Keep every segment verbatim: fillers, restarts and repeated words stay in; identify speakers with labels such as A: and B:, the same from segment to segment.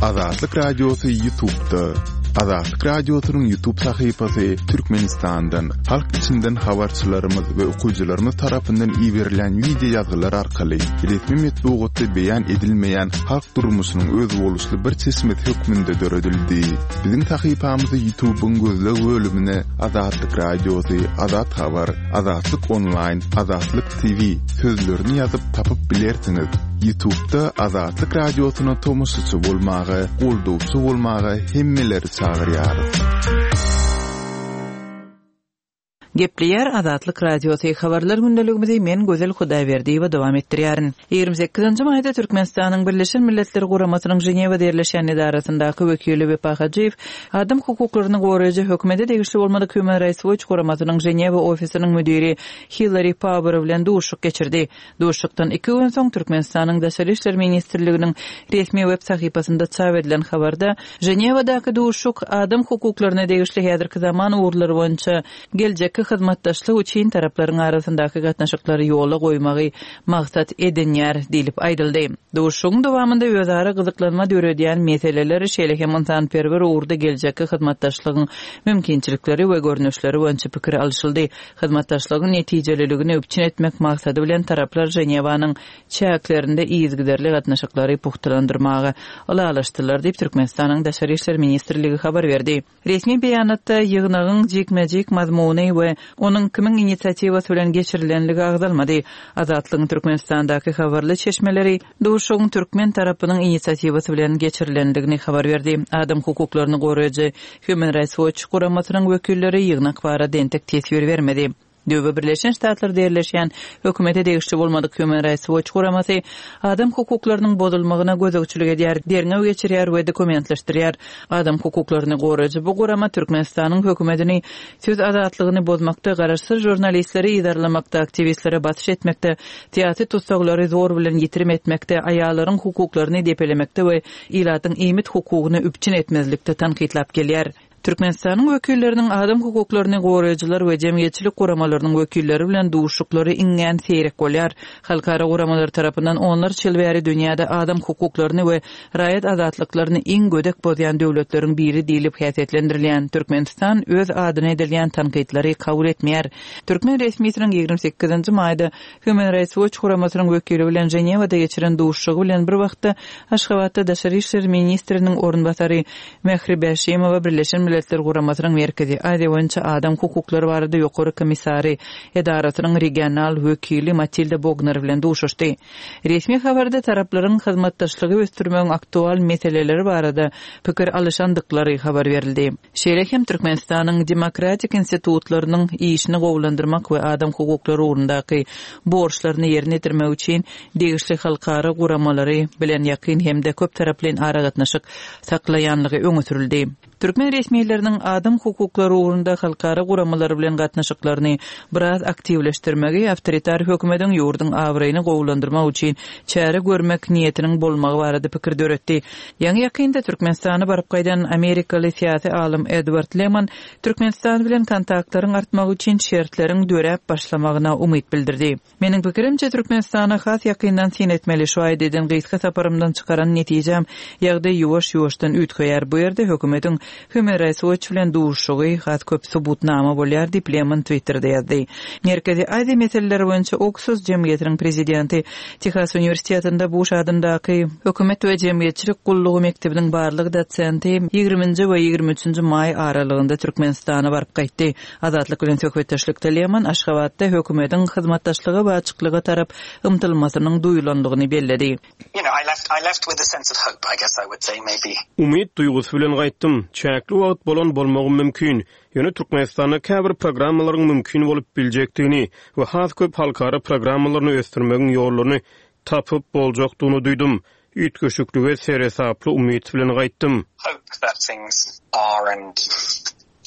A: Azatlyk Radiosu YouTube'da. Azatlyk Radiosu'nun YouTube sayfasy Türkmenistan'dan, halk içinden habarçylarymyz we okuwçylarymyz tarapyndan iýerilen video ýazgylar arkaly resmi metbuatda beýan edilmeýän halk durmuşynyň öz boluşly bir çeşmet hökmünde döredildi. Biziň sayfamyzy YouTube'un gözleg bölümine Azatlyk Radiosu, Azat Habar, Azatlyk Online, Azatlyk T V sözlerini ýazyp tapyp bilersiňiz. YouTube'da Azatlyk Radiosu'na tomusçy bolmagy, goldowçy bolmagy hemmeleri çağırýar.
B: Gepleyer Azatlyk Radiosu habarlar gündeligimizi men Gözel Hudaýberdi we dowam etdirýärin. ýygrimi sekizinji maýda Türkmenistanyň Birleşen Milletler Guramasynyň Ženewa derleşen idarasyndaky wekili Bepa Hajiýew adam hukuklaryny goraýjy hökümete degişli bolmadyk Human Rights Watch Guramasynyň Ženewa ofisiniň müdiri Hillary Power bilen duşuk geçirdi. Duşukdan iki gün soň Türkmenistanyň Daşary işler ministrliginiň resmi web sahypasynda çap edilen habarda Ženewadaky duşuk adam hukuklaryna degişli häzirki zaman uğurlary boýunça geljek hyzmatdaşlyk üçin taraplaryň arasyndaky gatnaşyklary ýola goýmagy maksat edinýär diýilip aýdyldy. Duşuň dowamında özara gyzyklanma döredýän meseleler şeýle montanperwer uğurda geljekki hyzmatdaşlygyň mümkinçilikleri we görnüşleri boýunça pikir alşyldy. Hyzmatdaşlygyň netijeliligini öpçün etmek maksady bilen taraplar Ženewanyň çäklerinde iýizgiderli gatnaşyklary puhtalandyrmagy alalaşdylar diýip Türkmenistanyň Daşary işler ministrligi habar berdi. Resmi beýanatda ýygnagyň jekmejek mazmuny we onun kimin inisiativasy bilen geçirilenligi agzalmady. Azatlygyň Türkmenistandaky habarly çeşmeleri duşuň türkmen tarapynyň inisiativasy bilen geçirilendigini habar berdi. Adam hukuklaryny goraýjy Human Rights Watch guramasynyň wekilleri ýygnak bara dentek tesir bermedi. Döwbe Birleşen Ştatlar derleşen hökümete degişli bolmadyk Human Rights Watch guramasy adam hukuklarynyň bozulmagyna gözegçilik edýär, derňew geçirýär we dokumentleşdirýär. Adam hukuklaryny goraýjy bu gurama Türkmenistanyň hökümetini söz azatlygyny bozmakda, garaşsyz jurnalistleri idarlamakda, aktivistlere batyş etmekde, tiýatry tutsaklary zor bilen ýitirim etmekde, aýallaryň hukuklaryny depelemekde we ilatyň iýmit hukugyny üpçün etmezlikde tanqidlap gelýär. Türkmenistanyň wekilleriniň adam hukuklaryny goraýjylar we jemgyýetçilik guramalarynyň wekilleri bilen duşuklary iňen seýrek bolýar. Halkara guramalar tarapyndan onlar çelbäri dünýäde adam hukuklaryny we raýat azatlyklaryny iň gödek bozýan döwletleriň biri diýilip häsiýetlendirilýän. Türkmenistan öz adyna edilýän tanqidlary kabul etmeýär. Türkmen resmiýetiniň ýygrimi sekizinji maýda Human Rights Watch guramasynyň wekili bilen Ženewada geçiren duşugy bilen bir wagtda Aşgabatda Daşary işler ministriniň orunbasary Mehribe Haşimowa Birleşen Milletler Guramasynyň merkezi Aziýa boýunça adam hukuklary barada ýokary komissary edarasynyň regional wekili Matilda Bogner bilen duşuşdy. Resmi habarda taraplaryň hyzmatdaşlygy ösdürmegiň aktual meseleleri barada pikir alşandyklary habar berildi. Şeýle hem Türkmenistanyň demokratik institutlarynyň işini gowlandyrmak we adam hukuklary ugrundaky borçlaryny ýerine ýetirmek üçin degişli halkara guramalary bilen ýakyn hemde köp taraply ara gatnaşyk saklaýanlygy öňe sürildi. Türkmen resmiýetleriniň adam hukuklary ugrunda halkara guramalary bilen gatnaşyklaryny biraz aktivleşdirmegi awtoritar hökümetiň ýurduň awraýyny gowlandyrmak üçin çäre görmek niýetiniň bolmagy barada pikir döretdi. Ýa-ni ýakynda Türkmenistana baryp gaýdan Amerikaly siýasy alim Edward Lehman Türkmenistan bilen kontaktlaryň artmagy üçin şertleriň döräp başlamagyna umyt bildirdi. Meniň pikirimçe Türkmenistana has ýakyndan sinetmeli şu aýdydan gysga saparymdan çykaran netijem ýagdy ýuwaş-ýuwaşdan ütgeýär. Bu ýerde hökümetiň Human Rights Watch bilen duşugy has köp subutnama bolýar diýip Lehman Twitterda ýazdy. Merkezi Aziýa meseleleri boýunça Oksuz jemgyýetiniň prezidenti Texas Uniwersitetinde bu şadyndaky hökümet we jemgyýetçilik gullugy mektebiniň barlygy dosenty ýygrimiňji we ýygrimi üçinji maý aralygynda Türkmenistana baryp gaýtdy. Azatlyk bilen söhbetdeşlikde Lehman Aşgabatda hökümetiň hyzmatdaşlygy we açyklyga tarap ymtylmasynyň duýulandygyny belledi.
C: You know, I left I left with a sense of hope, I guess I would say maybe.
D: Umyt duýgusy bilen gaýtdym. Çäkli wagt bolan bolmagy mümkin. Ýöne Türkmenistanda käbir programmalaryň mümkin bolup biljekdigini we has köp halkara programmalaryny ösdürmegiň ýollaryny tapyp boljakdygyny duýdum. Üýtgeşikli we seresaply umyt bilen gaýtdym.
C: Hope that things are and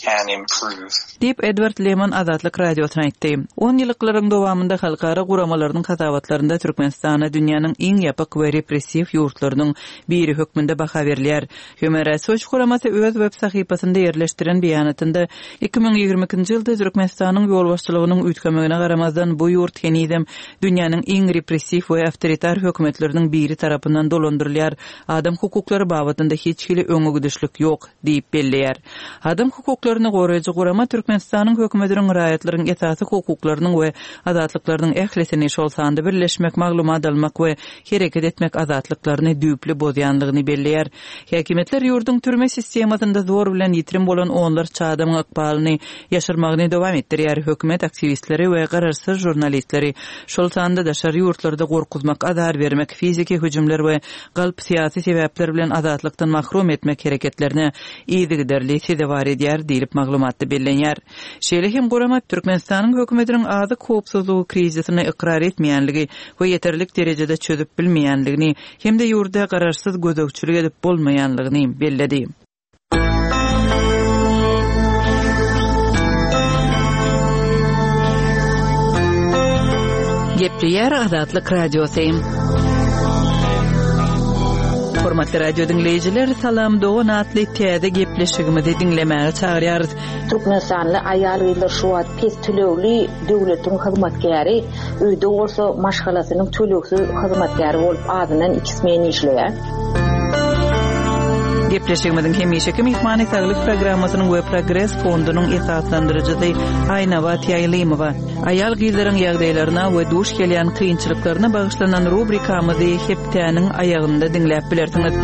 C: can improve.
B: Deep Edward Lehman Azatlyk Radiosyna aýtdy. on ýyllyklaryň dowamynda halkara guramalarynyň kazabatlarynda Türkmenistana dünýäniň iň ýapyk we repressiw ýurtlarynyň biri hökmünde baha berilýär. Human Rights Guramasy öz web sahypasynda ýerleşdiren beýanatynda iki ming ýigirme ikinji ýylda Türkmenistanyň ýolbaşçylygynyň üýtgemegine garamazdan bu ýurt henidem dünýäniň iň repressiw we awtoritar hökümetleriniň biri tarapyndan dolandyrylýar. Adam hukuklary babatynda hiç kili öňügidişlik ýok diýip belleýär. Adam hukuklaryny goraýjy Gurama Türkmenistanyň hökümetiniň raýatlaryň esasy hukuklarynyň we azatlyklarynyň ählisini şol sanda birleşmek, maglumat almak we hereket etmek azatlyklaryny düýpli bozýanlygyny belleýär. Häkimetler ýurdun türme sistemasynda zor bilen ýitirim bolan onlar çadamyň ykbalyny ýaşyrmagyny dowam etdirýär. Hökümet aktivistleri we gararsyz jurnalistleri şol sanda daşary ýurtlarda gorkuzmak, azar bermek, fiziki hüjümler we galp syýasy sebäpler bilen azatlykdan mahrum etmek hereketlerini ýygyderli sedebar edýär diýip maglumatda bellenýär. Şeýle hem Gurama Türkmenistanyň hökümetiniň azy howpsuzlygy krizisini ikrar etmeýänligi we ýeterlik derejede çözüp bilmeýänligini hem de ýurda gararsyz gözegçilik edip bolmaýanlygyny belledi. Gepleýär Azatlyk Radiosy. Hormatly radio dinleyijiler, salam dogan atly täze gepleşigimizi dinlemäge çagyrýarys.
E: Türkmenistanly aýallar şu wagt pes tölegli döwletiň hyzmatkäri, öýde bolsa maşgalasynyň tölegsiz hyzmatkäri bolup adynan ikismen işleýär.
B: Gepleşigimizin hemişeki mihmany saglyk programmasynyň we Progress fondunyň esaslandyrjysy Aýnawa Taýlymowa aýal gyzlaryň ýagdaýlaryna we duş gelýän kynçylyklaryna bagyşlanan rubrikamyzy heptäniň aýagynda dinläp bilersiňiz.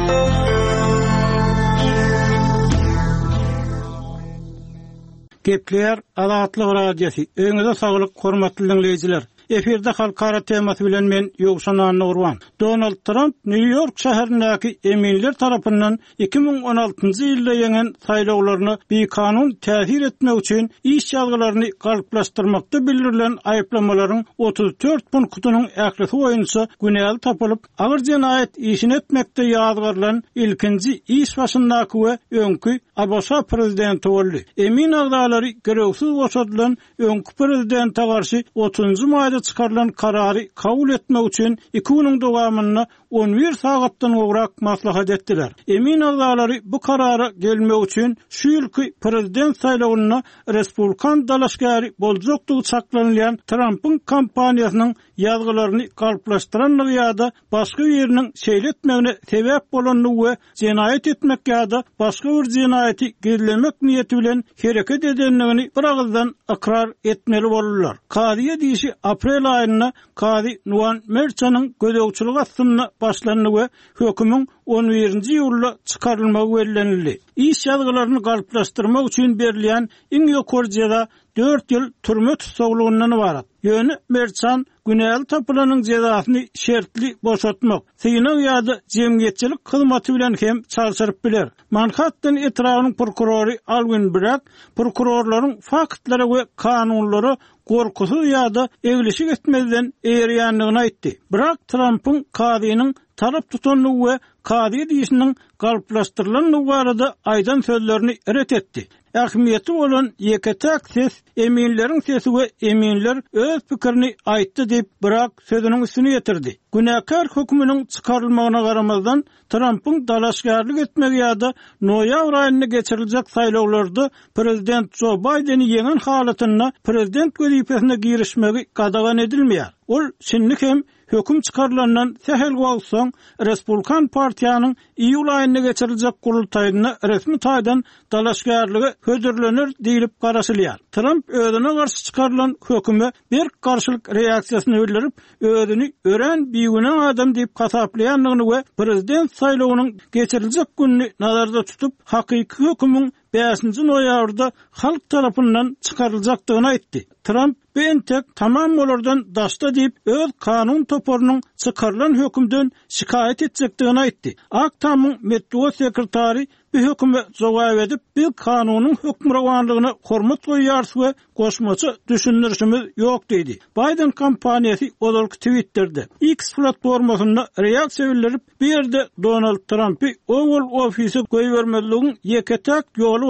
F: Gepleýär Azatlyk Radiosy. Öňüňizde saglyk, hormatly dinleyijiler. Efirde halkara temasy bilen men Ýogşan Nurwan. Donald Trump New York şäherindäki eminler tarapyndan iki ming on altyncy ýylda ýenen saýlawlaryny bir kanun täsir etmek üçin iş ýalgylaryny galplaşdyrmakda bildirilen aýyplamalaryň otuz dört punktynyň ählisi boýunça günäli tapylyp, agyr jenaýat işini etmekde ýazgarlan ilkinji iş başyndaky we öňkü Abaşa prezidenti boldy. Emin agdalary gereksiz boşadylan öňkü prezidente garşy otuzunçy maýda çıkarılan karary kabul etmek üçin iki güniň dowamyny on bir sagatdan gowrak maslahat etdiler. Emin agdalary bu karara gelmek üçin şu ýylky prezident saýlawyna Respublikan dalaşgary boljokdygy saklanýan Trump'ın kampaniýasynyň ýazgylaryny galplaşdyranlygy ýa-da başga ýeriniň şeýletmegine sebäp bolanyny we jenaýat etmek ýa-da başga bir jenaýaty gizlemek niýeti bilen hereket edenligini bir agyldan ikrar etmeli bolurlar. Kadyýa diýişi aprel aýyna Kady Nuwan Merchanyň gözegçilik astyna başlandy we hökümüň on birinji ýylda çykarylmagy bellenildi. İş ýazgylaryny galplaşdyrmak üçin berilýän iň ýokary jeza dört ýyl türme tutsaglygynyň barat. Ýöne Merchan günäli tapylanyň jezasyny şertli boşatmak, syýnak ýa-da jemgyýetçilik hyzmaty bilen hem çalşyryp biler. Manhattan etrawynyň prokurory Alvin Bragg prokurorlaryň faktlary we kanunlary gorkusuz ýa-da egleşik etmezden eýerýänligini aýtdy. Bragg Trump'ın kadynyň tarap tutanlygy we kady diýişiniň galplaşdyrylanlygy barada aýdan sözlerini ret etdi. Ähmiýeti bolan ýeketäk ses eminleriň sesi we eminler öz pikirini aýtdy diýip Bragg sözüniň üstüne ýetirdi. Günäkär hökmüniň çykarylmagyna garamazdan Trump'ın dalaşgarlyk etmegi ýa-da noýabr aýyna geçiriljek saýlawlarda prezident Joe Biden'i ýeňen halatyna prezident gözüpesine girişmegi gadagan edilmeýär. Ol şinlik hem höküm çıkarılanan sehel wagtsoň Respublikan partiýanyň iýul aýyna geçiriljek gurultaýyna resmi taýdan dalaşgarlygy hödürlenir diýilip garaşylýar. Trump özüne garşy çıkarılan höküme bir garşylyk reaksiýasyny bildirip, özüni ören biýüne adam diýip hasaplaýanlygyny we prezident saýlawynyň geçiriljek günni nazarda tutup, hakyky hökümüň beşinji noýabrda halk tarapyndan çykaryljakdygyny aýtdy. Trump bentek tamam bolardan daşda diýip öz kanun toporunyň çykarylan hökümden şikayet etjekdigini aýtdy. Aktamyň Medway sekretary bu höküme jogap edip, bir kanunyň hökmrawanlygyna hormat goýýarsy we goşmaçy düşünürşimiz ýok diýdi. Biden kampaniýasy olarky Twitter'de X platformasynda reaksiýa bildirip, bir ýerde Donald Trump'y Oval Office'e goýbermezligiň ýeketäk ýoly bar.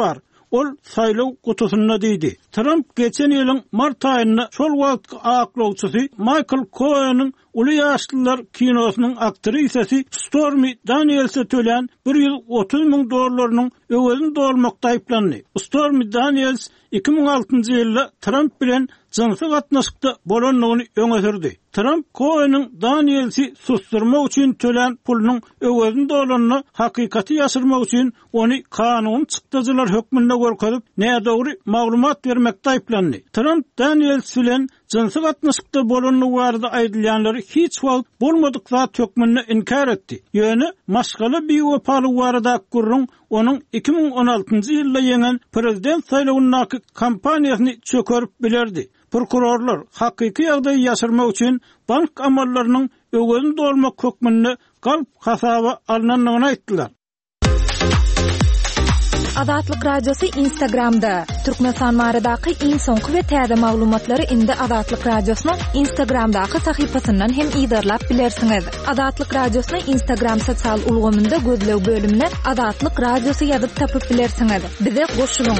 F: ol saylaw kutusuna diýdi. Trump geçen ýylyň mart aýynda şol wagt aklawçysy Michael Cohen'in Uly ýaşlylar kinosynyň aktrisesi Stormy Daniels'e tölen bir ýyl otuz miň dollarynyň öwelini dolmakda aýplandy. Stormy Daniels iki ming altynjy ýylda Trump bilen jinsy gatnaşykda bolanlygyny öňe sürdi. Trump Cohen'in Daniels'i susturmak üçin tölen pulunyň öwelini dolanyny hakykaty ýaşyrmak üçin ony kanun çykdyjylar hökmünde görkezip nädogry maglumat bermekde aýplandy. Trump Daniels bilen jinsy gatnaşykda bolanlygy barada aýdylýanlary hiç wagt bolmadyk zat hökmünde inkar etdi. Ýöne maşgala biýopalygy barada gurrun onun iki ming on altyncı ýylda ýenen prezident saýlawyndaky kampaniýasyny çökerip bilerdi. Prokurorlar hakyky ýagdaýy ýaşyrmak üçin bank amallarynyň öwelini dolmak hökmünde galp hasaba alnanyny aýtdylar.
G: Azatlyk radiosu Instagramda. Türkmenistan baradaky iň soňky we täze maglumatlary indi Azatlyk radiosynyň Instagramdaky sahypasyndan hem ýa-da bilersiňiz. Azatlyk radiosyny Instagram sosial ulgamynda gözlew bölümine Azatlyk radiosu ýazyp tapyp bilersiňiz. Bize goşulyň.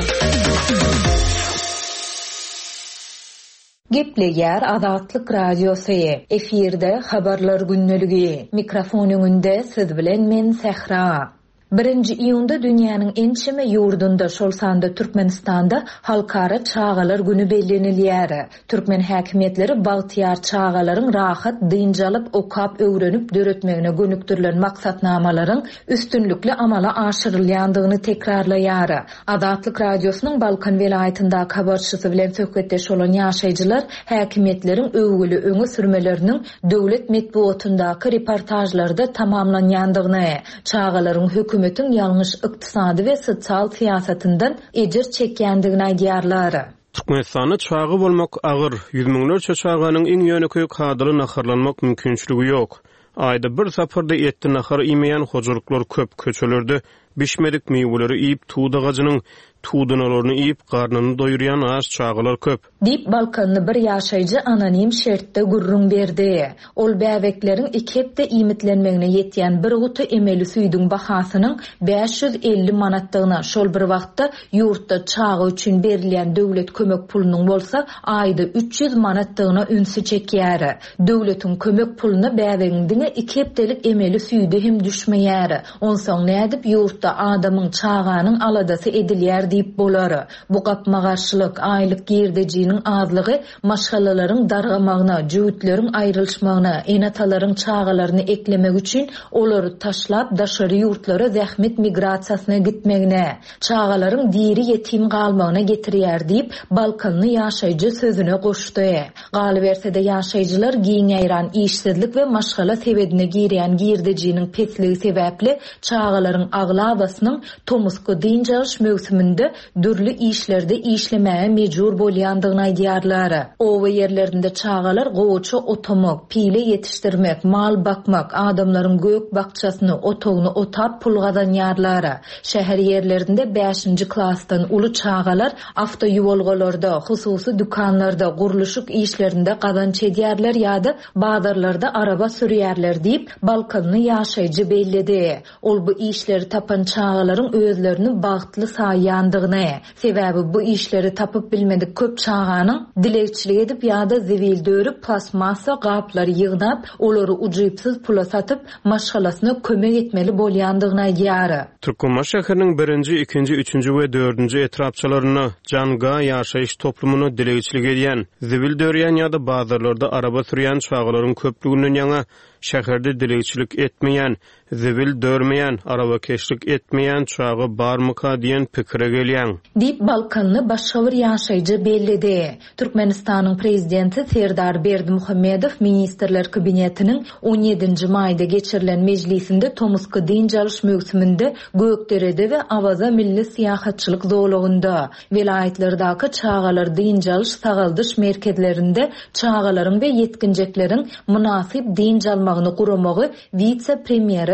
G: Gepleýär Azatlyk radiosu. Efirde habarlar günneligi. Mikrofon öňünde siz bilen men Sehra. birinji iýunda dünýäniň ençeme ýurdunda şol sanda Türkmenistanda halkara çağalar günü bellenilýär. Türkmen häkimetleri bagtyar çağalaryň rahat, dynjalyp, okap, öwrenip döretmegine gönüktirilen maksatnamalaryň üstünlikli amala aşyrylýandygyny tekrarlaýar. Azatlyk radiosynyň Balkan welaýatyndaky habarçysy bilen söhbetdeş bolan ýaşaýjylar häkimetleriň öwgüli öňe sürmeleriniň döwlet medeniýetyndaky reportajlarda tamamlanýandygyny, çağalaryň höküm Hükümetin yanlış iqtisadi ve sosial siyasetinden ejir çekýändigini aýdýarlar.
D: Türkmenistanyň çağı bolmak agyr, yüz miňlerçe çağanyň iň ýöneköy kadyry naharlanmak mümkinçiligi ýok. Aýda bir saparda etdi nahar imeýän hojuluklar köp köçelerde bişmedik meýweleri iýip tuğdagagynyň tuğdunalaryny iýip garnyny doýurýan aş çağalar köp.
G: Dip Balkanly bir ýaşaýjy anonim şertde gurrun berdi. Ol bäwekleriň iki hepde iýmitlenmegine ýetýän bir guty emeli suýdyň bahasynyň beş yüz elli manatdygyna şol bir wagtda ýurtda çağı üçin berilýän döwlet kömek pulunyň bolsa aýda üç yüz manatdygyna ünsü çekýär. Döwletiň kömek puluny bäwegiňde iki hepdelik emeli suýdy hem düşmeýär. Onsoň nädip ýurtda adamyň çağanyň aladasy edilýär diýip bolar. Bu gapma garşylyk aýlyk girdejiniň azlygy maşgalalaryň dargamagyna, jüwütleriň aýrylşmagyna, enatalaryň çağalaryny eklemek üçin olary taşlap daşary ýurtlara zähmet migrasiýasyna gitmegine, çağalaryň diri ýetim galmagyna getirýär diýip Balkanly ýaşaýjy sözüne goşdy. Galybersede ýaşaýjylar giňeýran işsizlik we maşgala sebedine girýän girdejiniň petligi sebäpli çağalaryň aglabasynyň tomusky dynjalyş mövsüminde dürli işlerde işlemäge mejbur bolýandygyny aýdýarlar. Owa ýerlerinde çağalar gowaça otamak, pile yetişdirmek, mal bakmak, adamlaryň gök bakçasyny, otogyny otap pul gazanýarlar. Şäher ýerlerinde beşinji klassdan uly çağalar awto ýolgalarda, hususy dükanlarda, guruluşyk işlerinde gazanç edýärler ýa-da bazarlarda araba sürýärler diýip Balkanly ýaşaýjy bellidi. Ol bu işleri tapan çağalaryň özlerini bagtly saýýandygyny, sebäbi bu işleri tapyp bilmedik köp çağanyň dilekçilik edip ýa-da zewil dörüp plasmasa gaplar ýygnap, olary ujuýpsyz pula satyp maşgalasyna kömek etmeli bolýandygyny aýdýar.
D: Türkmen şäheriniň birinji, ikinji, üçünji we dördünji etrapçylaryny janga ýaşaýyş toplumyny dilekçilik edýän, zewil dörýän ýa-da bazarlarda araba sürýän çağalaryň köplüginden ýaňa şäherde dilekçilik etmeýän, zewil dörmeýän, araba keşlik etmeýän çağı barmyka diýen pikire gelýän.
G: Dip Balkanly başga bir ýaşaýjy bellidi. Türkmenistanyň prezidenti Serdar Berdimuhammedow ministrler kabinetiniň on ýedinji maýda geçirilen mejlisinde tomusky dynjalyş mövsüminde Gökderede we Awaza milli syýahatçylyk zowlugynda welaýatlardaky çağalar dynjalyş sagaldyş merkezlerinde çağalaryň we yetkinjekleriň munasyp dynjalmagyny guramagy vice-premiýera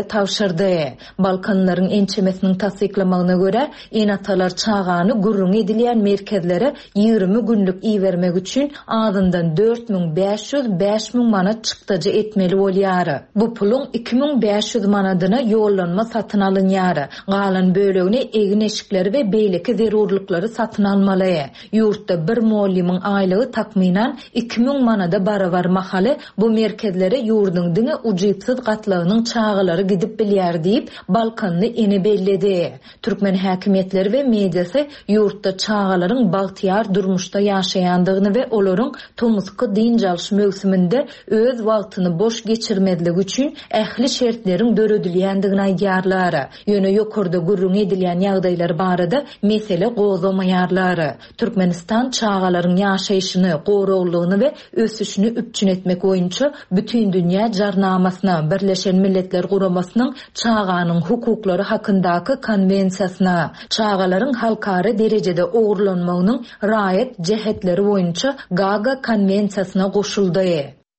G: tawşyrdy. Balkanlaryň ençemesiniň tasdiklamagyna görä, enatalar çağany gurrun edilýän merkezlere ýygrimi günlük iýermek üçin azyndan dört miň beş ýüz beş miň manat çykdyjy etmeli bolýar. Bu puluň iki miň beş ýüz manadyna ýollanma satyn alynýar. Galan bölegini egin eşikleri we beýleki zerurlyklary satyn almaly. Ýurtda bir muallimiň aýlygy takminan iki miň manada barabar mahaly bu merkezlere ýurduň diňe ujypsyz gatlagynyň çağılary gidip bilýär diýip Balkanly eni belledi. Türkmen häkimetleri we mediasy ýurtda çağalaryň bagtyar durmuşda ýaşaýandygyny we olaryň tomusky din jalyş mövsüminde öz wagtyny boş geçirmedligi üçin ähli şertleriň döredilýändigini aýdýarlar. Ýöne ýokurda gurrun edilýän ýagdaýlar barada mesele gozamaýarlar. Türkmenistan çağalaryň ýaşaýyşyny, goruglygyny we ösüşini üpçün etmek boýunça bütün dünýä jarnamasyna Birleşen Milletler Guramasynyň çağanyň hukuklary hakyndaky konvensiýasyna, çağalaryň halkara derejede ogurlanmagynyň raýat jehetleri boýunça Gaga konvensiýasyna goşuldy.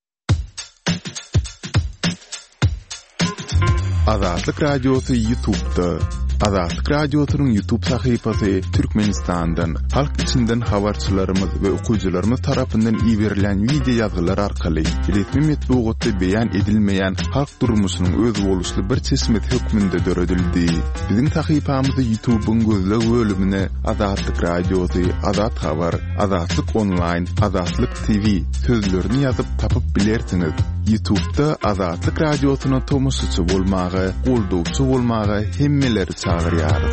A: Azatlyk Radiosu YouTube'da. Azatlyk Radiosu'nun YouTube sahypasy Türkmenistan'dan, halk içinden habarçylarymyz we okuwçylarymyz tarapyndan iýerilen video ýazgylar arkaly resmi metbuatda beýan edilmeýän halk durmuşynyň öz boluşly bir çeşmet hökmünde döredildi. Biziň sahypamyzda YouTube'un gözleg bölümine Azatlyk Radiosu, Azat Habar, Azatlyk Online, Azatlyk T V sözlerini ýazyp tapyp bilersiňiz. YouTube'da Azatlyk Radiosu'na tomusçy bolmagy, goldowçy bolmagy hemmeleri çağırýarys.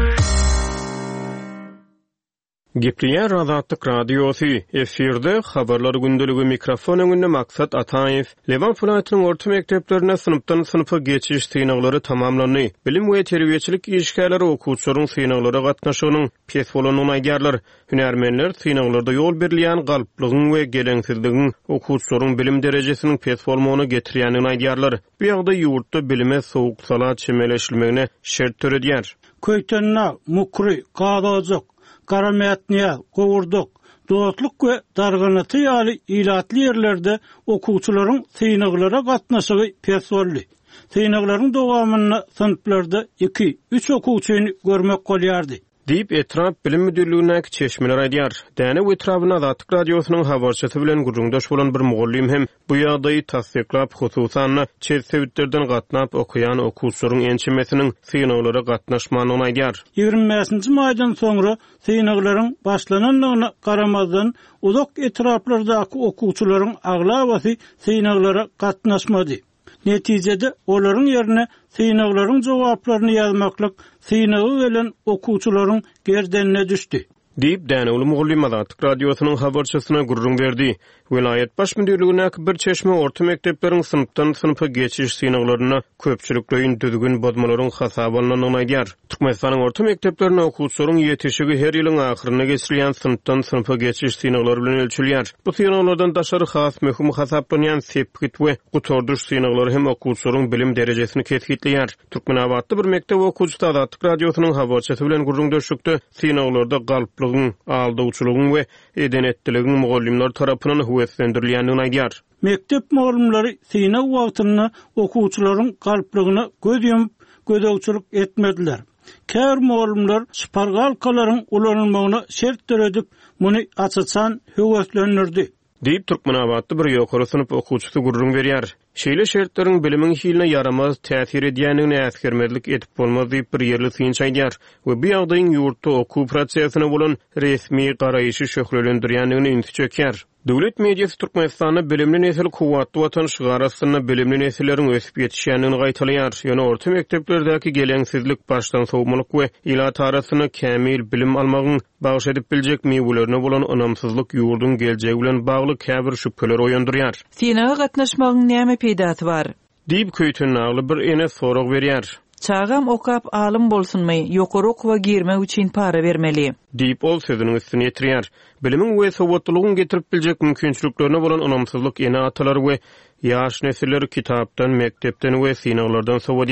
D: Gepliýär Azatlyk Radiosu efirde habarlar gündeligi mikrofon öňünde Maksat Ataýew Levan Fulatynyň orta mekdeplerine sınıpdan sınıfa geçiş synaglary tamamlandy. Bilim we terbiýeçilik işgärleri okuwçylaryň synaglary gatnaşygynyň pes bolanyny aýdýarlar. Hünärmenler synaglarda ýol berilýän galyplygyň we geleňsizligiň okuwçylaryň bilim derejesiniň pes bolmagyna getirýänini aýdýarlar. Bu ýagda ýurtda bilime sowuk salat çemeleşilmegine şert töredýär.
F: Köýtenna, mukry, gadazyk, Garamatniya, gowurduk, dostluk we darganaty ýaly ilatly ýerlerde okuwçylaryň synaglary gatnaşygy pes boldy. Synaglaryň dowamyny sınıflarda iki üç okuwçyny görmek bolýardy.
D: Diýip etrap bilim müdürlüğüne çeşmeler aýdýar. Däne Wetrabyna Azatlyk Radiosynyň habarçysy bilen gurrundaş bolan bir mugallim hem bu ýagdaýy tasdiklap hususan çet sebitlerden gatnap okuyan okuwçylaryň ençemesiniň synaglary gatnaşmagyny aýdýar.
F: ýygrimi beşinji maýdan soňra synaglaryň başlananlygyna garamazdan uzak etraplardaky okuwçylaryň aglabasy synaglara gatnaşmady. Netijede olaryň ýerine synaglaryň jogaplaryny ýazmaklyk synagy bilen okuwçylaryň gerdenine düşdi.
D: Diýip däne uly mugallim Azatlyk Radiosynyň habarçysyna gurrun berdi. Vilayet baş müdürlüğüne bir çeşme orta mekdepleriň sınıpdan sınıfa geçiş synaglaryna köpçülikleýin düzgün bodmalaryň hasap alanyny aýdýar. Türkmenistanyň orta mekteplerine okuwçylaryň ýetişigi her ýylyň ahyryna geçirilýän sınıpdan sınıfa geçiş synaglary bilen ölçülýär. Bu synaglardan daşary has möhüm hasaplanýan sepkit we gutorduş synaglary hem okuwçylaryň bilim derejesini kesgitleýär. Türkmenabadda bir mektep okuwçysy Azatlyk Radiosynyň habarçysy bilen gurrun döşükde synaglarda galyplygyň, aldawçylygyň we edenetdiligiň mugallimler tarapyndan huwetlendirilýändigini aýdýar.
F: Mektep mugallimleri synag wagtyny okuwçylaryň galyplygyna göz ýumyp gödäwçilik etmediler. Kär mugallimler spargalkalaryň ulanylmagyna şert töredip muny açyçan höwetlendirdi.
D: Diýip Türkmenabadda bir ýokary sınıp okuwçysy gurrun berýär. Şeýle şertleriň bilimiň hiline yaramaz täsir edýänini äsgermezlik etip bolmaz diýip bir ýerli synç aýdýar we bu ýagdaýyň ýurtda okuw prosesyna bolan resmi garaýşy şöhrelendirýändigini inti çökýär. Döwlet mediýasy Türkmenistanyň bilimli nesil kuwatly watanşyk arasyna bilimli nesilleriň ösüp ýetişýändigini gaýtalýar. Ýöne orta mekdeplerdäki geleňsizlik başdan sowmalyk we ilat arasyna kämil bilim almagyň bagyş edip biljek meýwelerini bolan onamsyzlyk ýurdun geljegi bilen bagly käbir şüpheler oýandyrýar.
B: Synaga gatnaşmagyň näme peýdaty bar?
D: Diýip köýtünäli bir ene sorag berýär.
B: Çağam okap alym bolsunmy, ýokary okuwa girmek üçin para bermeli.
D: Diýip ol sözüniň üstüne ýetirýär. Bilimiň we sowatlygyň getirip biljek mümkinçiliklerine bolan onamsyzlyk ene atalar we ýaş nesiller kitapdan, mektepden we synaglardan sowatýar.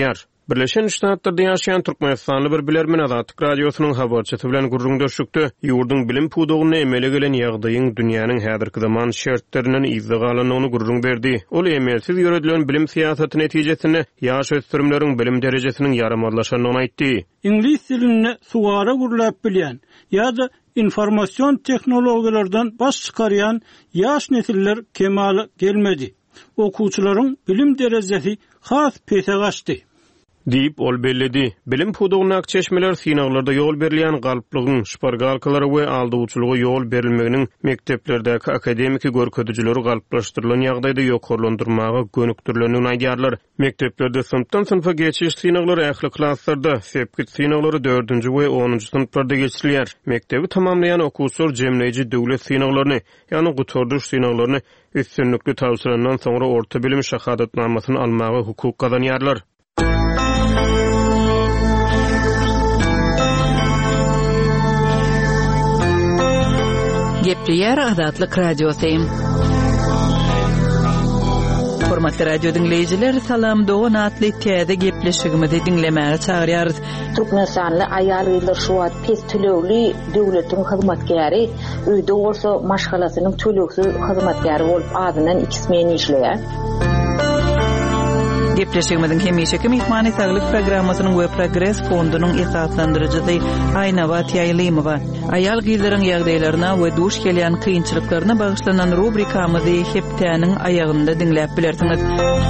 D: Birleşen Ştatlarda ýaşaýan Türkmenistanly bir bilermen Azatlyk radiosynyň habarçysy bilen gurrundaşykdy. Ýurdun bilim pudugyny emele gelen ýagdaýyň dünýäniň häzirki zaman şertlerinden izle galanyny gurrun berdi. Ol emelsiz ýöredilen bilim siýasaty netijesinde ýaş ösdürümleriň bilim derejesiniň ýaramadlaşanyny aýtdy.
F: İnglis dilini sugara gurulap bilýän ýa-da informasyon teknologiýalardan baş çykarýan ýaş nesiller kemaly gelmedi. Okuwçylaryň bilim derejesi has pese gaçdy.
D: Diýip ol belledi. Bilim pudugyna çeşmeler synaglarda ýol berilýän galplygyň şpargalkalary we aldywçylygy ýol berilmeginiň mekteplerdäki akademik görkezjileri galplaşdyrylan ýagdaýda ýokarlandyrmagy gönükdirlenýän aýdýarlar. Mekteplerde sınıftan sınıfa geçiş synaglary ähli klasslarda, sepkit synaglary dördünji we onunji sınıflarda geçirilýär. Mektebi tamamlayan okuwçylar jemleýiji döwlet synaglaryny, ýani gutorduş synaglaryny üstünlükli tawsirandan soňra orta bilim şahadatnamasyny almagy hukuk kazanýarlar.
B: Gepleýär Azatlyk radiosu. Hormatly radio dinleyijiler, salam dogan atly täze gepleşigimizi dinlemäge çagyrýarys.
E: Türkmenistanly aýal ýyllar şu wagt pes tölegli döwletiň hyzmatkäri, öýde bolsa maşgalasynyň töleksiz hyzmatkäri bolup adynan ikismen işleýär.
B: Gepleşigimizin hemişeki mehmany saglyk programmasynyň we Progress fondunyň esaslandyrjysy Aýnawa Tiýaýlymowa aýal gyzlaryň ýagdaýlaryna we duş gelýän kynçylyklaryna bagyşlanan rubrikamyzy hepdäniň aýagynda dinläp bilersiňiz.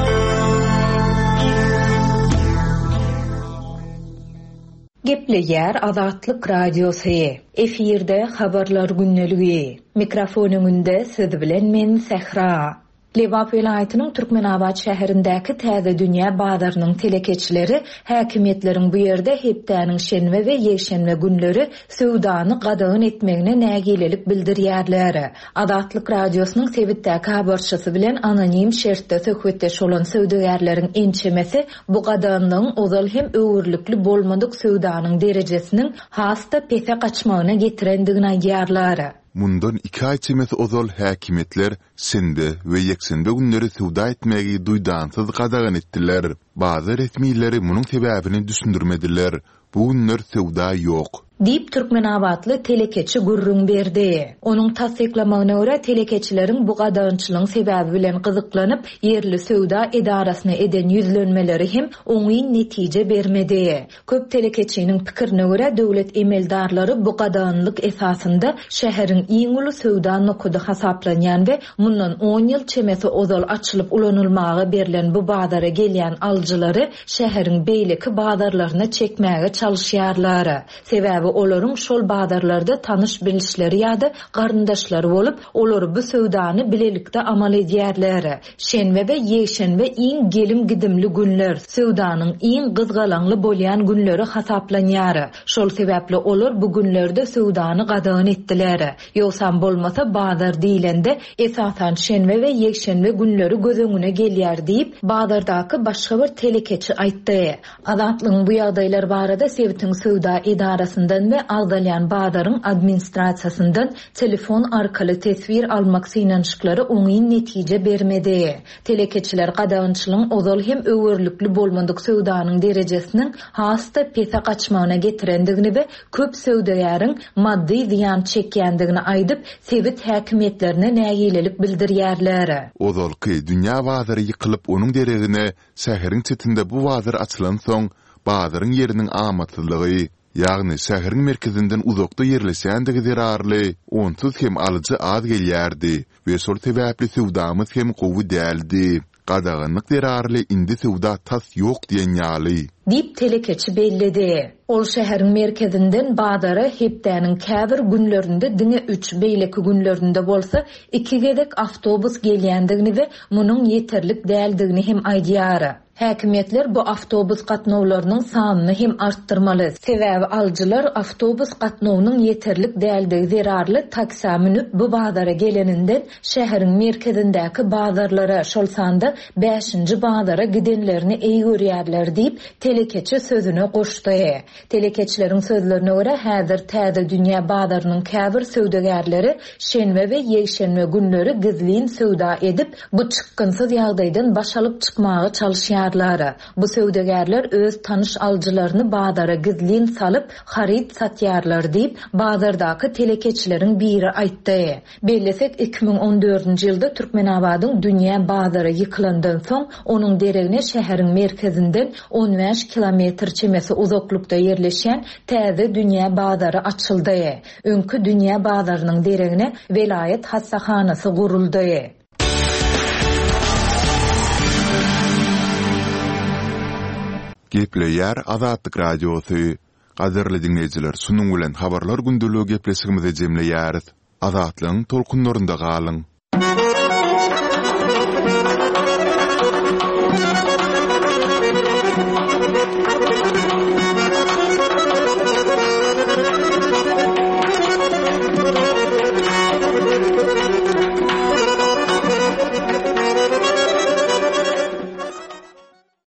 G: Gepleýär Azatlyk radiosu. Efirde habarlar günneligi. Mikrofonyňda siz bilen men Sehra. Lewap vilayatynyň Türkmenabad şäherindäki Täze Dünýä bazarynyň telekeçileri häkimetleriň bu ýerde hepdäniň şenwe we ýekşenwe günleri söwdany gadagyn etmegine nägilelik bildirýärler. Azatlyk radiosynyň sebitdäki habarçysy bilen anonim şertde söhbetdeş bolan söwdägärleriň ençemesi bu gadaganyň ozal hem öwürlikli bolmadyk söwdanyň derejesiniň hasta pese gaçmagyna getirendigini aýdýarlar.
A: Mundan iki ay çemesi ozal häkimetler sende we ýeksenbe günleri suwda etmegi duýdansız gadagyn etdiler. Bazı resmiýetleri munyň sebäbini düşündirmediler. Bu günler suwda ýok.
G: Diýip Türkmenabadly telekeçi gurrun berdi. Onuň tasdiklamagyna görä telekeçileriň bu gadagynçylygyň sebäbi bilen gyzyklanyp ýerli söwda edarasyna eden ýüzlenmeleri hem oňy netije bermedi. Köp telekeçiniň pikirine görä döwlet emeldarlary bu gadagynlyk esasynda şäheriň iň uly söwda nokudy hasaplanýan we mundan on ýyl çemesi ozal açylyp ulanylmagy berilen bu bazara gelýän aljylary şäheriň beýleki bazarlaryna çekmäge çalışýarlar. Sebäbi olaryň şol bazarlarda tanyş bilişleri ýa-da garyndaşlary bolup, olary bu söwdany bilelikde amal edýärler. Şenwe we ýekşenwe iň gelim gidimli günler, söwdanyň iň gyzgalanly bolýan günleri hasaplanýar. Şol sebäpli olar bu günlerde söwdany gadagyn etdiler. Ýogsam bolmasa bazar diýilende esasan şenwe we ýekşenwe günleri gözüňüne gelýär diýip bazardaky başga bir telekeçi aýtdy. Azatlygyň bu ýagdaýlar barada Sebitiň söwda edarasyndan we agdalyan bazaryň administrasiýasyndan telefon arkaly tesbir almak synanyşyklary oňy netije bermedi. Telekeçiler gadagynçylygyň ozal hem öwürlikli bolmadyk söwdanyň derejesiniň hasta pese gaçmagyna getirendigini we köp söwdägäriň maddi ziýan çekýändigini aýdyp, sebit häkimetlerine nägilelik bildirýärler.
A: Ozalky dünýä bazary ýykylyp onuň deregine şäheriň çetinde bu bazar açylan soň bazaryň ýeriniň amatsızlygy, ýagny şäheriň merkezinden uzakda ýerleşändigi zerarly, onsuz hem alyjy az gelýärdi we şol sebäpli söwdamyz hem gowy däldi. Gadagynlyk zerarly indi söwda tas ýok diýen ýaly.
G: Dip telekeçi belledi. Ol şäheriň merkezinden bazara hepdäniň käbir günlerinde diňe üç beýleki günlerinde bolsa iki gedek awtobus gelýändigini we munyň ýeterlik däldigini hem aýdýar. Häkimetler bu awtobus gatnawlarynyň sanyny hem artdyrmaly. Sebäbi aljylar awtobus gatnawynyň ýeterlik däldigi zerarly taksi minip bu bazara geleninden şäheriň merkezindäki bazarlara şol sanda beşinji bazara gidenlerini eý görýärler diýip telekeçi sözüne goşdy. Telekeçilerin sözlerine göre häzir täze dünýä bazarynyň käbir söwdegärleri şenbe we ýeşenbe günleri gizlin söwda edip bu çykgynsyz ýagdaýdan başalyp çykmagy çalyşýarlar. Bu söwdegärler öz tanış aljylaryny bazara gizlin salyp harit satýarlar diýip bazardaky telekeçilerin biri aýtdy. Bellesek iki bin on dördünji ýylda Türkmenabadyň dünýä bazary ýykylandan soň onuň deregine şäheriň merkezinden on beş kilometr çemesi uzaklykda ýerleşen täze dünýä bazary açyldy. Öňkü dünýä bazarynyň deregine velayet hassahanasy guruldy.
A: Gepleýär Azatlyk radiosy. Gaderli dinleýijiler, sunuň bilen habarlar gündüligi gepleşigimize jemleýäris. Azatlyň tolkunlarynda galyň.